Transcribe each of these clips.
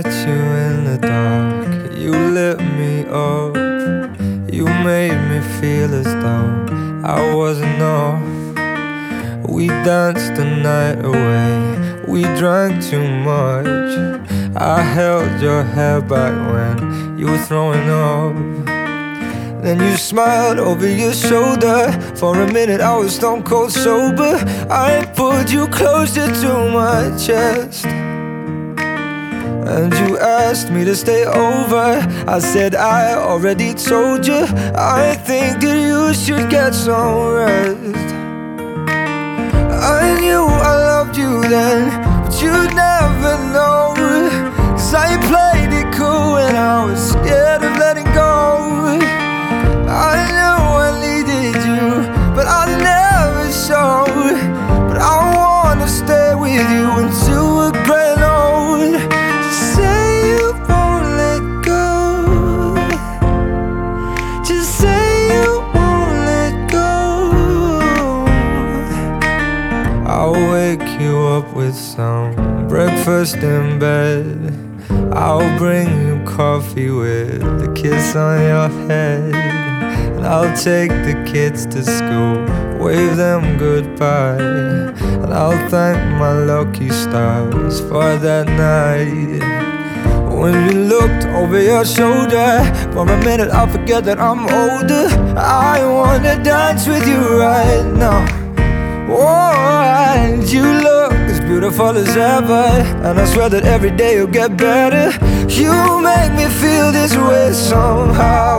met you in the dark, you lit me up. You made me feel as though I wasn't enough. We danced the night away, we drank too much. I held your hair back when you were throwing up. Then you smiled over your shoulder. For a minute I was stone cold sober. I pulled you closer to my chest, and you asked me to stay over. I said I already told you, I think that you should get some rest. I knew I loved you then, but you'd never know. 'Cause I played it cool and I was scared of letting go. I knew I needed you, but I never showed. But I wanna stay with you until we're growing old. Just say you won't let go. Just say you won't let go. I'll wake you up with some breakfast in bed. I'll bring you coffee with a kiss on your head. And I'll take the kids to school, wave them goodbye. And I'll thank my lucky stars for that night. When you looked over your shoulder, for a minute I forget that I'm older. I wanna dance with you right now. Oh, and you look as beautiful as ever, and I swear that every day you'll get better. You make me feel this way somehow.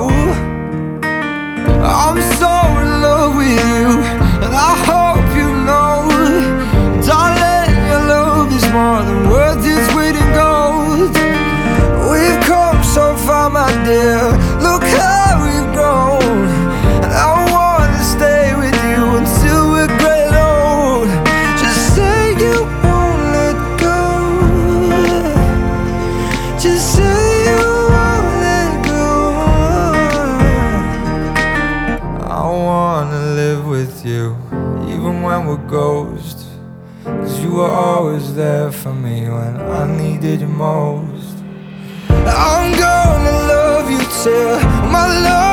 I'm so in love with you, and I hope you know, darling, your love is more than worth its weight in gold. We've come so far, my dear, look how we've grown. And I wanna stay with you until we're great old. Just say you won't let go. Just say you won't let go. I wanna live with you, even when we're ghosts. 'Cause you were always there for me when I needed you most. I'm gonna love you till my love